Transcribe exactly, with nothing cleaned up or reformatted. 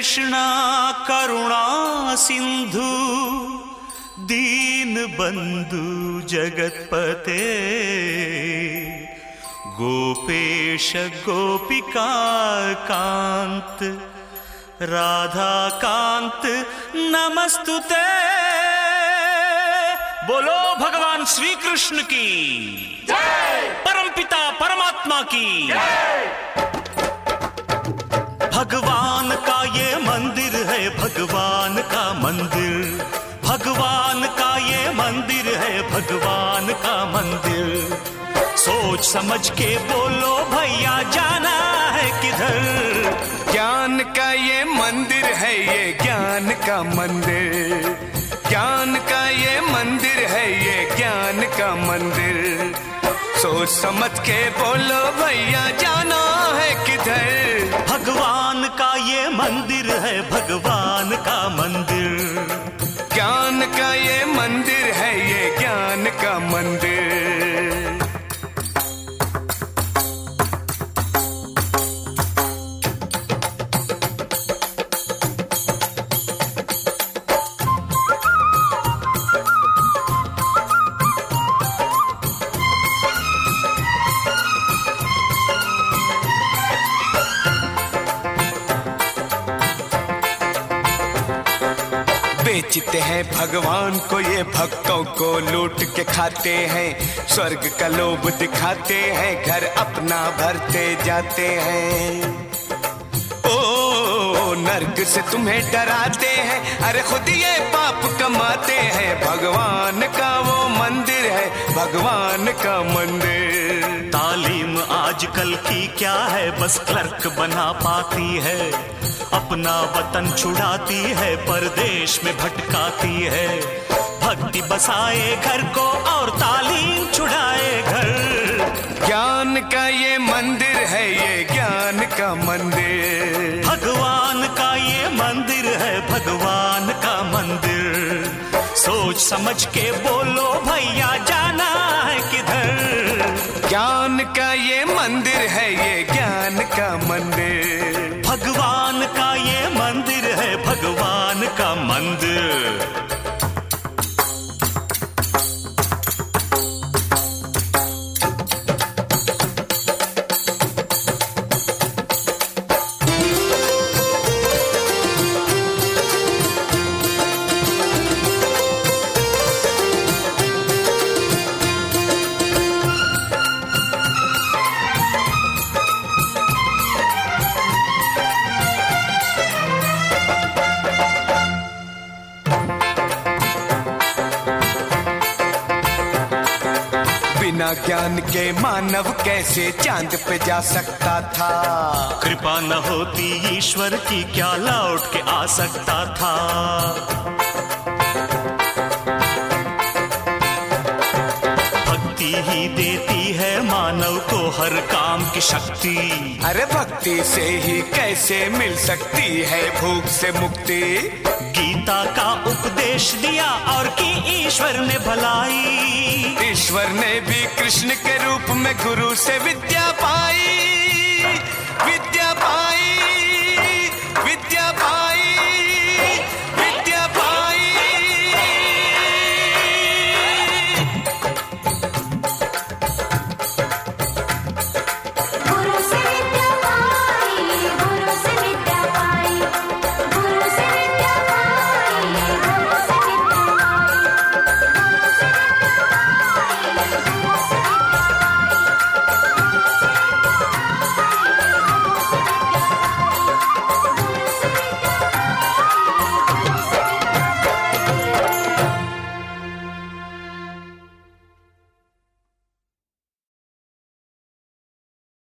कृष्णा करुणा सिंधु दीन बंधु जगतपते गोपेश गोपिका कांत राधा कांत नमस्तुते। बोलो भगवान श्री कृष्ण की जय, परमपिता परमात्मा की जय। भगवान का ये मंदिर है, भगवान का मंदिर, भगवान का ये मंदिर है, भगवान का मंदिर। सोच समझ के बोलो भैया जाना है किधर। ज्ञान का ये मंदिर है, ये ज्ञान का मंदिर, ज्ञान का ये मंदिर है, ये ज्ञान का मंदिर। सोच समझ के बोलो भैया जाना है किधर। भगवान का ये मंदिर है, भगवान का मंदिर, ज्ञान का ये मंदिर है, ये ज्ञान का मंदिर। बेचते हैं भगवान को ये भक्तों को लूट के खाते हैं। स्वर्ग का लोभ दिखाते हैं, घर अपना भरते जाते हैं। ओ नर्क से तुम्हें डराते हैं, अरे खुद ये पाप कमाते हैं। भगवान का वो मंदिर है, भगवान का मंदिर। तालीम आजकल की क्या है, बस क्लर्क बना पाती है। अपना वतन छुड़ाती है, परदेश में भटकाती है। भक्ति बसाए घर को और तालीम छुड़ाए घर। ज्ञान का ये मंदिर है, ये ज्ञान का मंदिर। भगवान का ये मंदिर है, भगवान का मंदिर। सोच समझ के बोलो भैया जाना है किधर। ज्ञान का ये मंदिर है, ये ज्ञान का मंदिर। भगवान का ये मंदिर है, भगवान का मंदिर। बिना ज्ञान के मानव कैसे चांद पे जा सकता था। कृपा न होती ईश्वर की क्या लौट के आ सकता था। भक्ति ही देती है मानव को हर काम की शक्ति। अरे भक्ति से ही कैसे मिल सकती है भूख से मुक्ति। गीता का उपदेश दिया और की ईश्वर ने भलाई। ईश्वर ने भी कृष्ण के रूप में गुरु से विद्या पाई।